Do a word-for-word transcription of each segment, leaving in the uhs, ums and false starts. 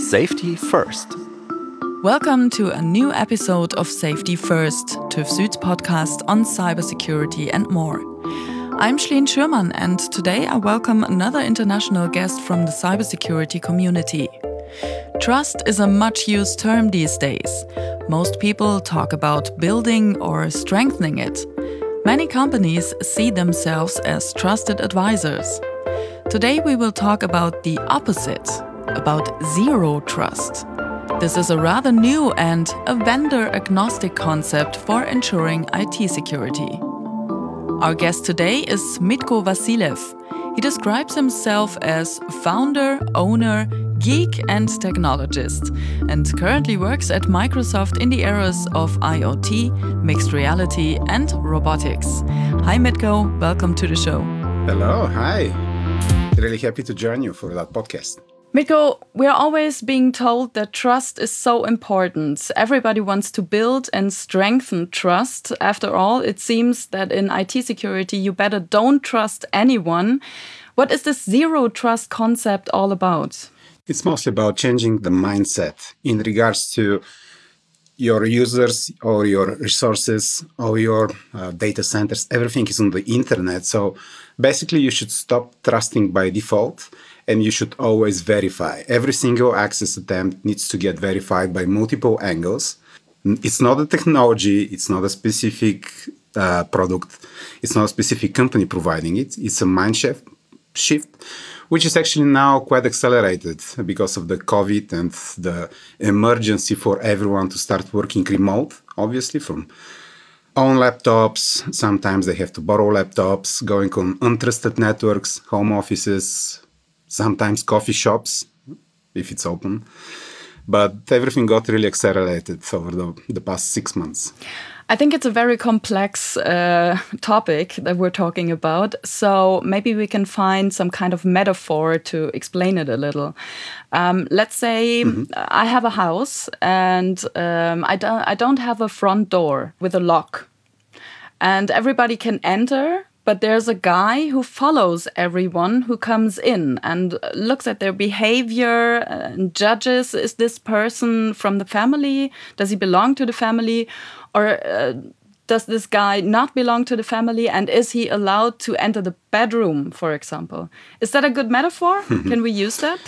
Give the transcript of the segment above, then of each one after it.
Safety First. Welcome to a new episode of Safety First, TÜV Süd's podcast on cybersecurity and more. I'm Schleen Schürmann, and today I welcome another international guest from the cybersecurity community. Trust is a much-used term these days. Most people talk about building or strengthening it. Many companies see themselves as trusted advisors. Today we will talk about the opposite, about zero trust. This is a rather new and a vendor-agnostic concept for ensuring I T security. Our guest today is Mitko Vassilev. He describes himself as founder, owner, geek and technologist, and currently works at Microsoft in the areas of I O T, mixed reality and robotics. Hi Mitko, welcome to the show. Hello, hi. Really happy to join you for that podcast. Mitko, we're always being told that trust is so important. Everybody wants to build and strengthen trust. After all, it seems that in I T security, you better don't trust anyone. What is this zero trust concept all about? It's mostly about changing the mindset in regards to your users or your resources or your uh, data centers. Everything is on the internet. So basically, you should stop trusting by default. And you should always verify. Every single access attempt needs to get verified by multiple angles. It's not a technology. It's not a specific uh, product. It's not a specific company providing it. It's a mind shift, shift, which is actually now quite accelerated because of the COVID and the emergency for everyone to start working remote, obviously, from own laptops. Sometimes they have to borrow laptops, going on untrusted networks, home offices, sometimes coffee shops, if it's open. But everything got really accelerated over the, the past six months. I think it's a very complex uh, topic that we're talking about. So maybe we can find some kind of metaphor to explain it a little. Um, let's say mm-hmm. I have a house and um, I, don't, I don't have a front door with a lock. And everybody can enter. But there's a guy who follows everyone who comes in and looks at their behavior and judges, is this person from the family? Does he belong to the family? Or uh, does this guy not belong to the family? And is he allowed to enter the bedroom, for example? Is that a good metaphor? Can we use that?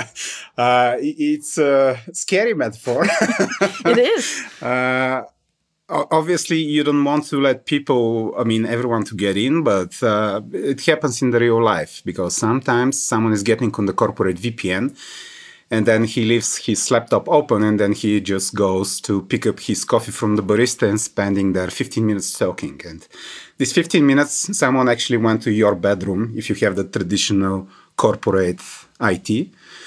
uh, it's a scary metaphor. It is. Uh, Obviously, you don't want to let people, I mean, everyone to get in, but uh, it happens in the real life because sometimes someone is getting on the corporate V P N and then he leaves his laptop open and then he just goes to pick up his coffee from the barista and spending there fifteen minutes talking. And these fifteen minutes, someone actually went to your bedroom if you have the traditional corporate I T.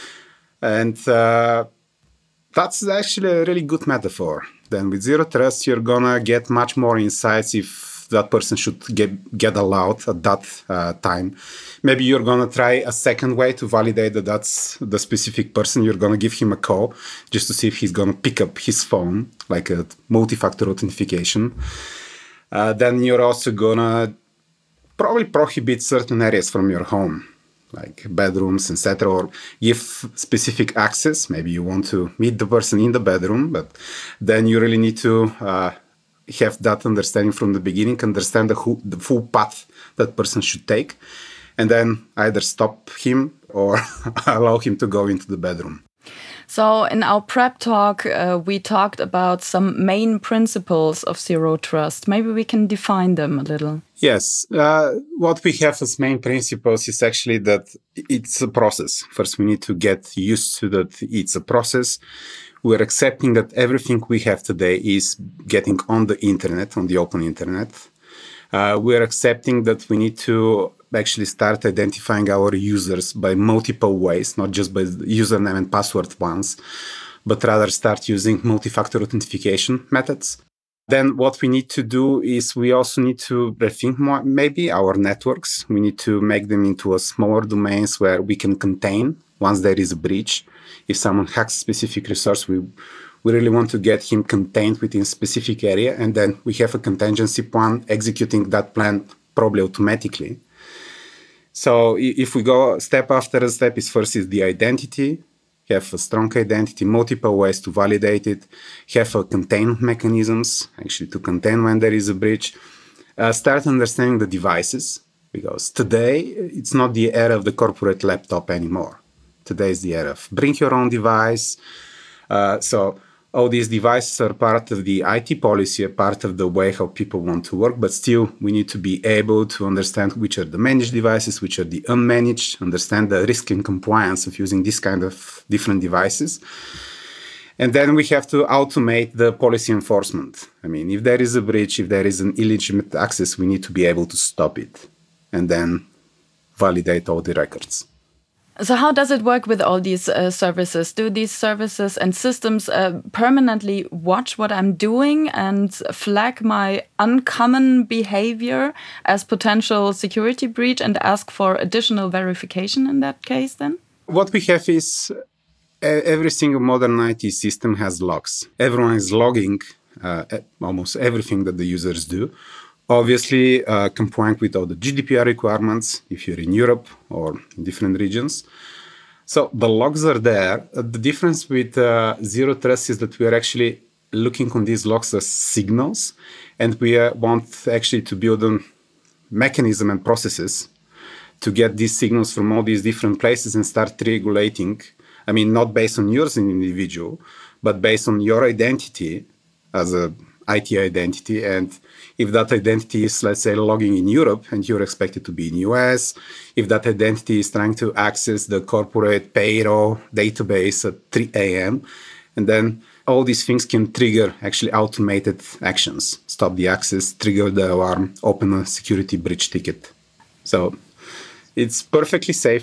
And uh, that's actually a really good metaphor. Then with zero trust, you're gonna get much more insights if that person should get, get allowed at that uh, time. Maybe you're gonna try a second way to validate that that's the specific person. You're gonna give him a call just to see if he's gonna pick up his phone, like a multi-factor authentication. Uh, then you're also gonna probably prohibit certain areas from your home, like bedrooms, et cetera, or give specific access. Maybe you want to meet the person in the bedroom, but then you really need to uh, have that understanding from the beginning, understand the, who, the full path that person should take, and then either stop him or allow him to go into the bedroom. So in our prep talk, uh, we talked about some main principles of zero trust. Maybe we can define them a little. Yes. Uh, what we have as main principles is actually that it's a process. First, we need to get used to that it's a process. We're accepting that everything we have today is getting on the internet, on the open internet. Uh, we're accepting that we need to actually start identifying our users by multiple ways, not just by username and password ones, but rather start using multi-factor authentication methods. Then what we need to do is we also need to rethink more, maybe our networks. We need to make them into a smaller domains where we can contain once there is a breach. If someone hacks a specific resource, we we really want to get him contained within a specific area, and then we have a contingency plan executing that plan probably automatically. So if we go step after a step, is first is the identity, have a strong identity, multiple ways to validate it, have a containment mechanisms, actually to contain when there is a breach, uh, start understanding the devices, because today it's not the era of the corporate laptop anymore. Today is the era of bring your own device. Uh, so all these devices are part of the I T policy, a part of the way how people want to work, but still we need to be able to understand which are the managed devices, which are the unmanaged, understand the risk and compliance of using this kind of different devices. And then we have to automate the policy enforcement. I mean, if there is a breach, if there is an illegitimate access, we need to be able to stop it and then validate all the records. So how does it work with all these uh, services? Do these services and systems uh, permanently watch what I'm doing and flag my uncommon behavior as potential security breach and ask for additional verification in that case then? What we have is every single modern I T system has logs. Everyone is logging uh, almost everything that the users do. Obviously, uh, compliant with all the G D P R requirements if you're in Europe or in different regions. So the logs are there. Uh, the difference with uh, Zero Trust is that we are actually looking on these logs as signals, and we uh, want actually to build a mechanism and processes to get these signals from all these different places and start regulating. I mean, not based on you as an individual, but based on your identity as a I T identity. And if that identity is, let's say, logging in Europe and you're expected to be in U S, if that identity is trying to access the corporate payroll database at three a.m., and then all these things can trigger actually automated actions, stop the access, trigger the alarm, open a security breach ticket. So it's perfectly safe.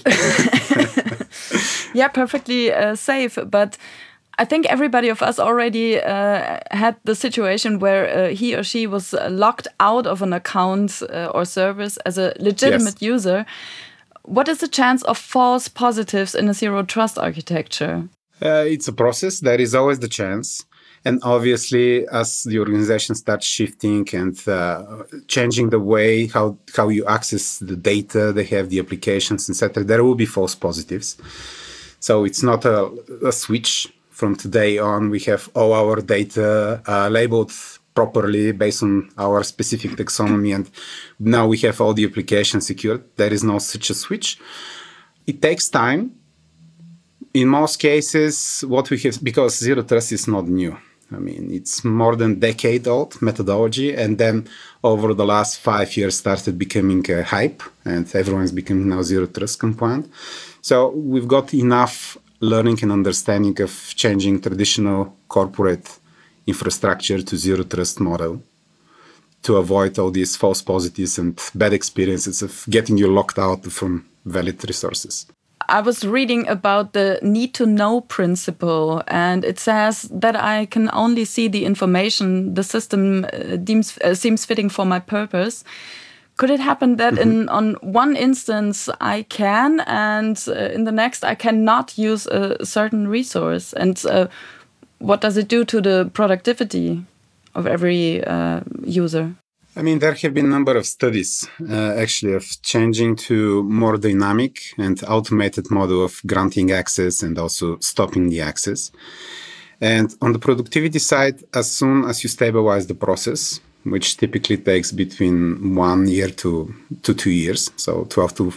Yeah, perfectly uh, safe. But I think everybody of us already uh, had the situation where uh, he or she was locked out of an account uh, or service as a legitimate yes. user. What is the chance of false positives in a zero trust architecture? Uh, it's a process. There is always the chance. And obviously, as the organization starts shifting and uh, changing the way how, how you access the data, they have the applications, et cetera, there will be false positives. So it's not a, a switch. From today on, we have all our data uh, labeled properly based on our specific taxonomy, and now we have all the applications secured. There is no such a switch. It takes time. In most cases, what we have, because Zero Trust is not new. I mean, it's more than decade-old methodology, and then over the last five years started becoming a hype, and everyone's becoming now Zero Trust compliant. So we've got enough learning and understanding of changing traditional corporate infrastructure to Zero Trust model to avoid all these false positives and bad experiences of getting you locked out from valid resources. I was reading about the need to know principle, and it says that I can only see the information the system uh, deems, uh, seems fitting for my purpose. Could it happen that mm-hmm. in on one instance I can, and uh, in the next I cannot use a certain resource? And uh, what does it do to the productivity of every uh, user? I mean, there have been a number of studies uh, actually of changing to more dynamic and automated model of granting access and also stopping the access. And on the productivity side, as soon as you stabilize the process, which typically takes between one year to, to two years, so twelve to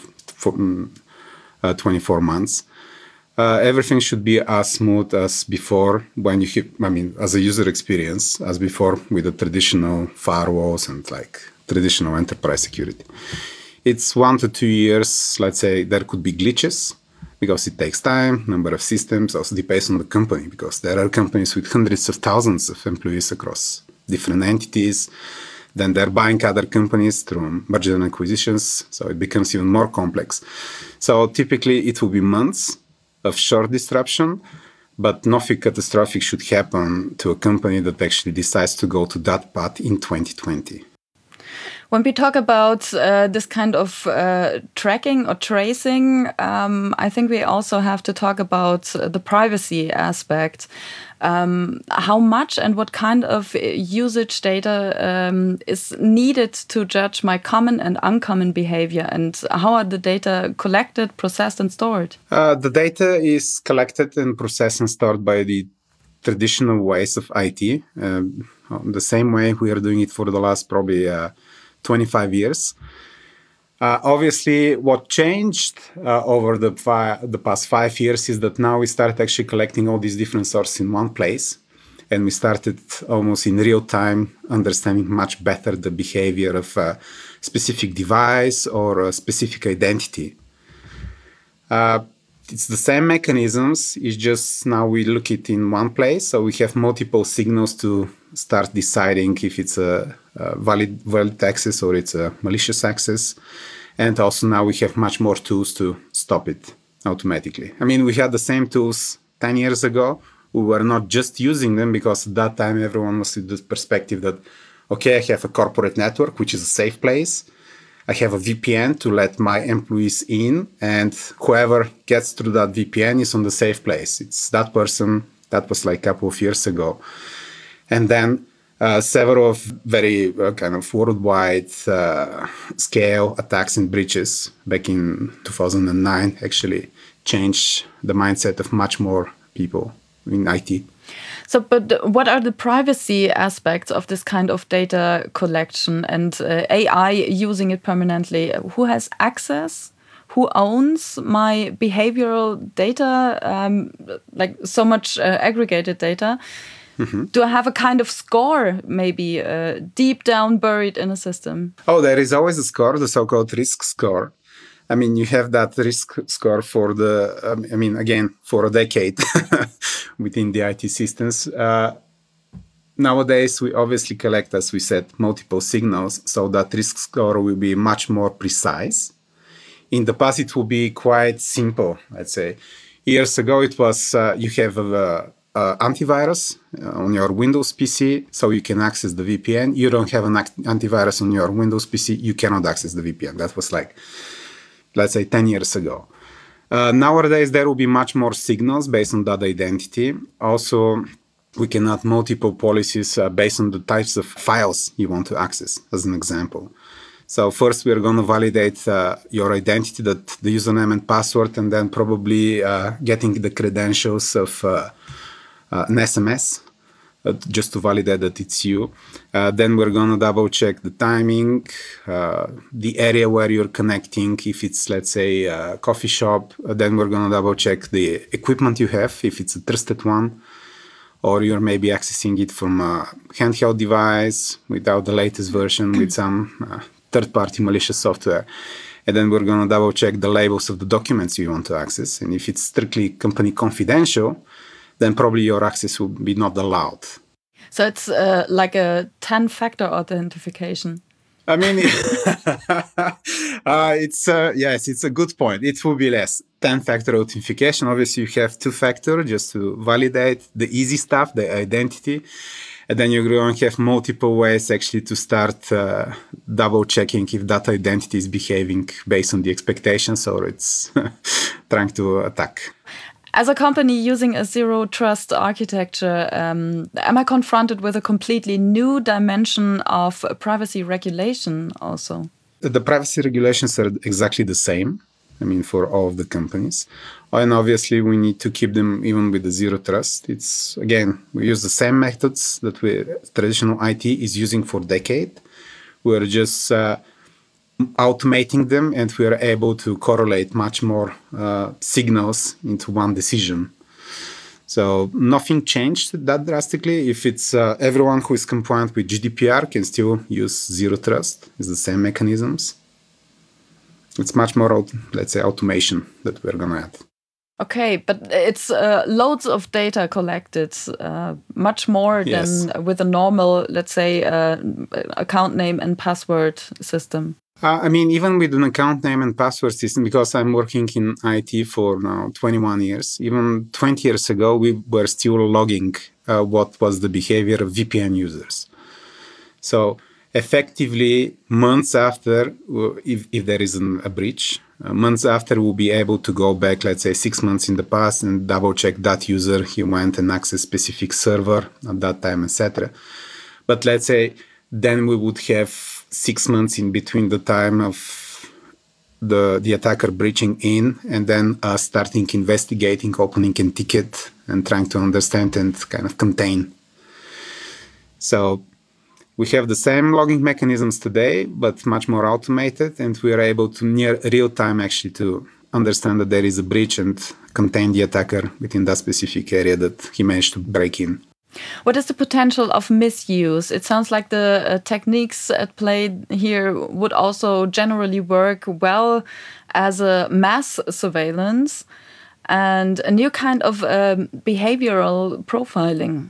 twenty-four months. Uh, everything should be as smooth as before when you hit, I mean, as a user experience, as before with the traditional firewalls and like traditional enterprise security. It's one to two years, let's say there could be glitches because it takes time, number of systems, also depends on the company because there are companies with hundreds of thousands of employees across different entities, then they're buying other companies through mergers and acquisitions, so it becomes even more complex. So typically it will be months of short disruption, but nothing catastrophic should happen to a company that actually decides to go to that path in twenty twenty. When we talk about uh, this kind of uh, tracking or tracing, um, I think we also have to talk about the privacy aspect. Um, how much and what kind of usage data um, is needed to judge my common and uncommon behavior, and how are the data collected, processed, and stored? Uh, the data is collected and processed and stored by the traditional ways of I T, um, the same way we are doing it for the last probably uh, twenty-five years. Uh, obviously, what changed uh, over the, fi- the past five years is that now we start actually collecting all these different sources in one place. And we started almost in real time understanding much better the behavior of a specific device or a specific identity. Uh, it's the same mechanisms, it's just now we look it in one place. So we have multiple signals to start deciding if it's a, a valid, valid access or it's a malicious access. And also now we have much more tools to stop it automatically. I mean, we had the same tools ten years ago. We were not just using them because at that time everyone was with the perspective that, okay, I have a corporate network, which is a safe place. I have a V P N to let my employees in, and whoever gets through that V P N is on the safe place. It's that person. That was like a couple of years ago. And then uh, several of very uh, kind of worldwide uh, scale attacks and breaches back in two thousand nine actually changed the mindset of much more people in I T. So, but what are the privacy aspects of this kind of data collection and uh, A I using it permanently? Who has access? Who owns my behavioral data, um, like so much uh, aggregated data? Mm-hmm. Do I have a kind of score, maybe uh, deep down buried in a system? Oh, there is always a score, the so-called risk score. I mean, you have that risk score for the, um, I mean, again, for a decade within the I T systems. Uh, nowadays, we obviously collect, as we said, multiple signals, so that risk score will be much more precise. In the past, it will be quite simple, I'd say. Years ago, it was, uh, you have a, a antivirus on your Windows P C, so you can access the V P N. You don't have an act- antivirus on your Windows P C, you cannot access the V P N. That was like, let's say, ten years ago. Uh, nowadays, there will be much more signals based on that identity. Also, we can add multiple policies uh, based on the types of files you want to access, as an example. So first, we're going to validate uh, your identity, that the username and password, and then probably uh, getting the credentials of uh, uh, an S M S. Uh, just to validate that it's you. Uh, then we're going to double check the timing, uh, the area where you're connecting. If it's, let's say, a coffee shop, uh, then we're going to double check the equipment you have, if it's a trusted one, or you're maybe accessing it from a handheld device without the latest version with some uh, third-party malicious software. And then we're going to double check the labels of the documents you want to access. And if it's strictly company confidential, then probably your access will be not allowed. So it's uh, like a ten-factor authentication. I mean, uh, it's uh, yes, it's a good point. It will be less ten-factor authentication. Obviously, you have two-factor just to validate the easy stuff, the identity, and then you're going to have multiple ways actually to start uh, double-checking if that identity is behaving based on the expectations or it's trying to attack. As a company using a zero trust architecture, um, am I confronted with a completely new dimension of privacy regulation also? The privacy regulations are exactly the same, I mean, for all of the companies. And obviously, we need to keep them even with the zero trust. It's, again, we use the same methods that we traditional I T is using for decades. We're just uh, automating them, and we are able to correlate much more uh, signals into one decision. So nothing changed that drastically. If it's uh, everyone who is compliant with G D P R can still use zero trust. It's the same mechanisms. It's much more, let's say, automation that we're going to add. Okay, but it's uh, loads of data collected, uh, much more Yes. than with a normal, let's say, uh, account name and password system. Uh, I mean, even with an account name and password system, because I'm working in I T for now twenty-one years, even twenty years ago, we were still logging uh, what was the behavior of V P N users. So effectively months after, if, if there isn't a breach, uh, months after we'll be able to go back, let's say six months in the past and double check that user, he went and accessed specific server at that time, et cetera. But let's say then we would have six months in between the time of the, the attacker breaching in and then uh, starting investigating, opening a ticket and trying to understand and kind of contain. So we have the same logging mechanisms today, but much more automated, and we are able to near real time actually to understand that there is a breach and contain the attacker within that specific area that he managed to break in. What is the potential of misuse? It sounds like the uh, techniques at play here would also generally work well as a mass surveillance and a new kind of um, behavioral profiling.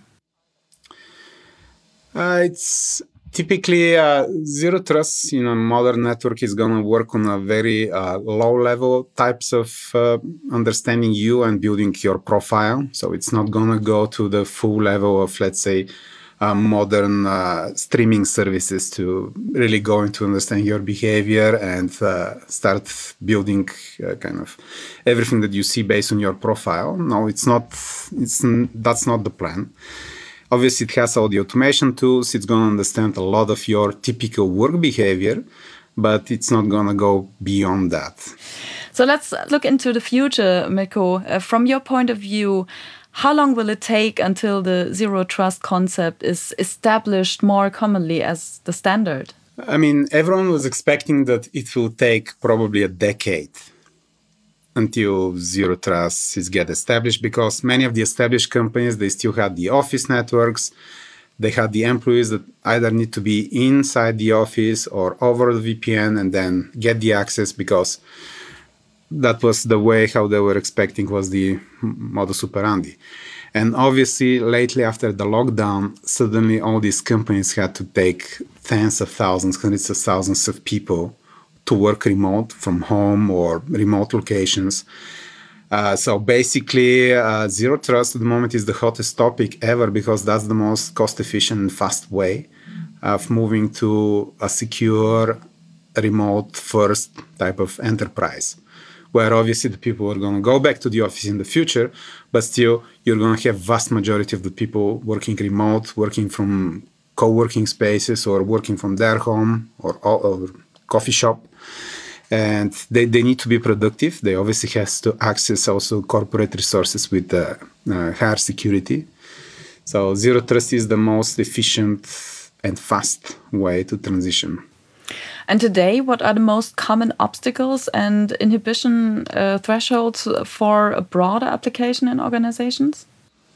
Uh, it's typically uh, zero trust in a modern network is going to work on a very uh, low level types of uh, understanding you and building your profile. So it's not going to go to the full level of, let's say, uh, modern uh, streaming services to really go into understanding your behavior and uh, start building uh, kind of everything that you see based on your profile. No, it's not. It's that's not the plan. Obviously, it has all the automation tools. It's going to understand a lot of your typical work behavior, but it's not going to go beyond that. So let's look into the future, Mirko. Uh, from your point of view, how long will it take until the zero trust concept is established more commonly as the standard? I mean, everyone was expecting that it will take probably a decade until zero trust is get established, because many of the established companies, they still had the office networks. They had the employees that either need to be inside the office or over the V P N and then get the access, because that was the way how they were expecting was the modus operandi. And obviously, lately after the lockdown, suddenly all these companies had to take tens of thousands, hundreds of thousands of people to work remote from home or remote locations. Uh, so basically, uh, zero trust at the moment is the hottest topic ever, because that's the most cost-efficient and fast way of moving to a secure, remote-first type of enterprise, where obviously the people are going to go back to the office in the future, but still you're going to have vast majority of the people working remote, working from co-working spaces or working from their home or, or coffee shop. And they, they need to be productive. They obviously has to access also corporate resources with uh, uh, higher security. So zero trust is the most efficient and fast way to transition. And today, what are the most common obstacles and inhibition uh, thresholds for a broader application in organizations?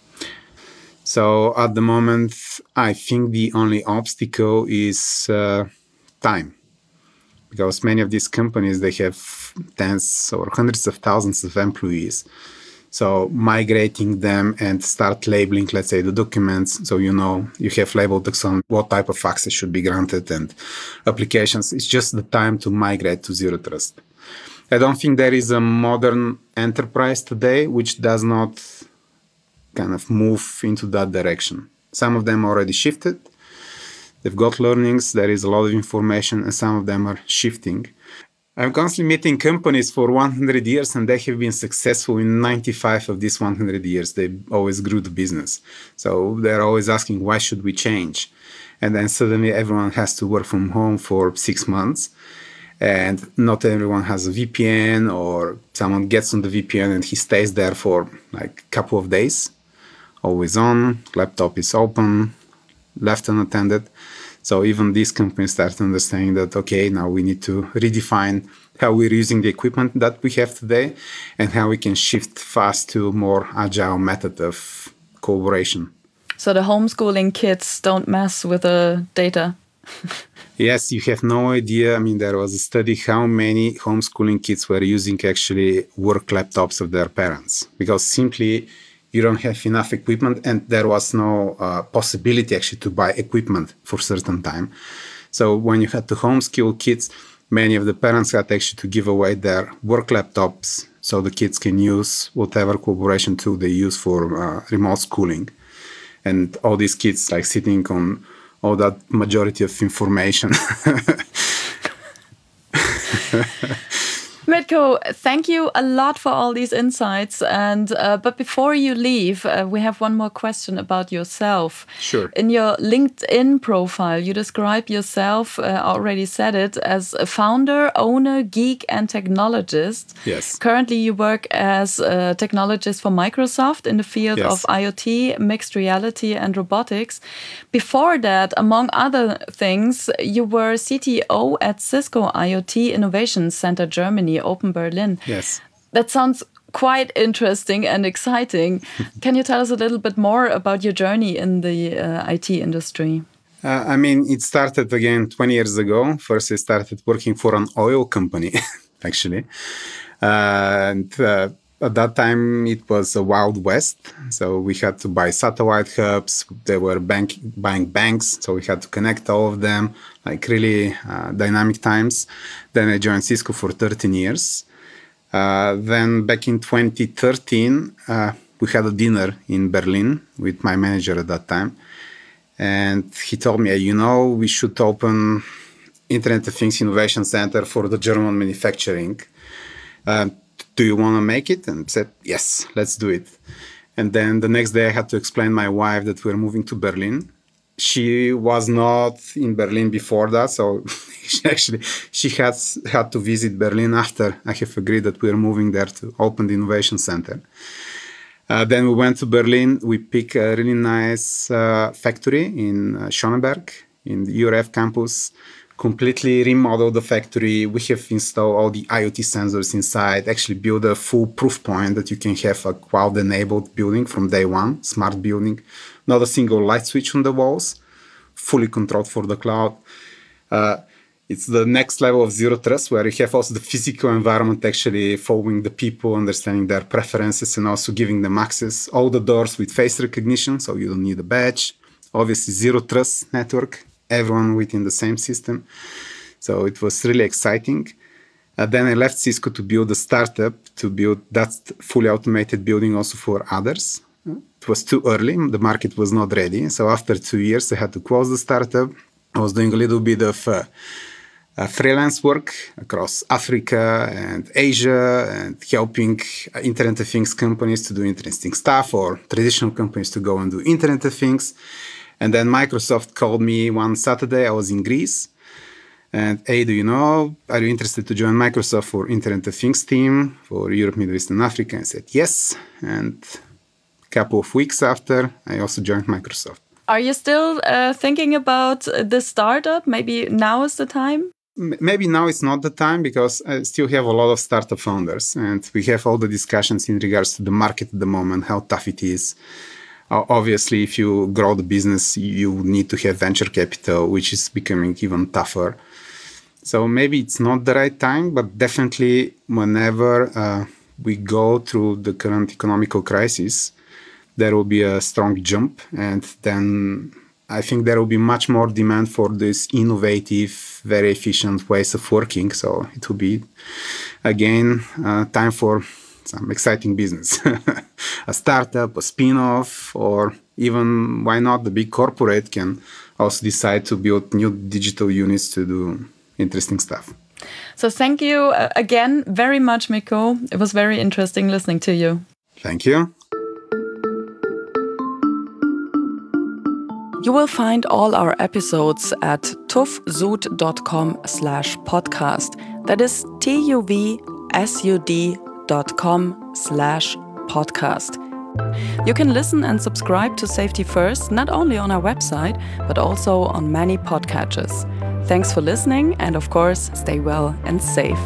So at the moment, I think the only obstacle is uh, time. Because many of these companies, they have tens or hundreds of thousands of employees. So migrating them and start labeling, let's say, the documents. So, you know, you have labeled on what type of access should be granted and applications. It's just the time to migrate to zero trust. I don't think there is a modern enterprise today which does not kind of move into that direction. Some of them already shifted. They've got learnings, there is a lot of information, and some of them are shifting. I'm constantly meeting companies for one hundred years, and they have been successful in ninety-five of these one hundred years. They always grew the business. So they're always asking, why should we change? And then suddenly everyone has to work from home for six months. And not everyone has a V P N, or someone gets on the V P N and he stays there for like a couple of days. Always on, laptop is open, left unattended. So even these companies start understanding that, okay, now we need to redefine how we're using the equipment that we have today and how we can shift fast to a more agile method of collaboration. So the homeschooling kids don't mess with the data. Yes, you have no idea. I mean, there was a study how many homeschooling kids were using actually work laptops of their parents, because simply you don't have enough equipment, and there was no uh, possibility actually to buy equipment for a certain time. So when you had to homeschool kids, many of the parents had actually to give away their work laptops so the kids can use whatever collaboration tool they use for uh, remote schooling. And all these kids like sitting on all that majority of information. Mitko, thank you a lot for all these insights. And uh, but before you leave, uh, we have one more question about yourself. Sure. In your LinkedIn profile, you describe yourself, uh, already said it, as a founder, owner, geek, and technologist. Yes. Currently, you work as a technologist for Microsoft in the field Yes. of IoT, mixed reality, and robotics. Before that, among other things, you were C T O at Cisco IoT Innovation Center Germany, Open Berlin. Yes. That sounds quite interesting and exciting. Can you tell us a little bit more about your journey in the uh, I T industry? Uh, I mean, it started again twenty years ago. First, I started working for an oil company, actually. Uh, and uh, at that time, it was a Wild West. So we had to buy satellite hubs. They were bank, buying banks. So we had to connect all of them, like really uh, dynamic times. Then I joined Cisco for thirteen years. Uh, then back in twenty thirteen, uh, we had a dinner in Berlin with my manager at that time. And he told me, you know, we should open Internet of Things Innovation Center for the German manufacturing. Uh, do you want to make it? And I said, yes, let's do it. And then the next day I had to explain my wife that we're moving to Berlin. She was not in Berlin before that. So she actually, she has had to visit Berlin after I have agreed that we're moving there to open the innovation center. Uh, then we went to Berlin. We picked a really nice uh, factory in uh, Schöneberg, in the U R F campus, completely remodeled the factory. We have installed all the IoT sensors inside, actually built a full proof point that you can have a cloud-enabled building from day one, smart building, not a single light switch on the walls, fully controlled for the cloud. Uh, It's the next level of zero trust, where you have also the physical environment actually following the people, understanding their preferences, and also giving them access. All the doors with face recognition, so you don't need a badge. Obviously, zero trust network, everyone within the same system. So it was really exciting. Uh, then I left Cisco to build a startup, to build that fully automated building also for others. It was too early. The market was not ready. So after two years, I had to close the startup. I was doing a little bit of uh, Uh, freelance work across Africa and Asia and helping uh, Internet of Things companies to do interesting stuff, or traditional companies to go and do Internet of Things. And then Microsoft called me one Saturday. I was in Greece. And, hey, do you know, are you interested to join Microsoft for Internet of Things team for Europe, Middle East, and Africa? I said yes. And a couple of weeks after, I also joined Microsoft. Are you still uh, thinking about the startup? Maybe now is the time? Maybe now it's not the time, because I still have a lot of startup founders, and we have all the discussions in regards to the market at the moment, how tough it is. Uh, obviously, if you grow the business, you need to have venture capital, which is becoming even tougher. So maybe it's not the right time, but definitely whenever uh, we go through the current economical crisis, there will be a strong jump, and then I think there will be much more demand for these innovative, very efficient ways of working. So it will be, again, uh, time for some exciting business. A startup, a spin-off, or even, why not, the big corporate can also decide to build new digital units to do interesting stuff. So thank you uh, again very much, Mitko. It was very interesting listening to you. Thank you. You will find all our episodes at tuvsud.com slash podcast. That is T-U-V-S-U-D dot com slash podcast. You can listen and subscribe to Safety First not only on our website, but also on many podcatchers. Thanks for listening, and of course, stay well and safe.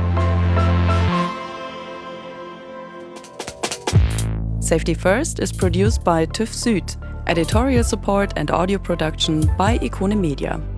Safety First is produced by TÜV Süd. Editorial support and audio production by Ikone Media.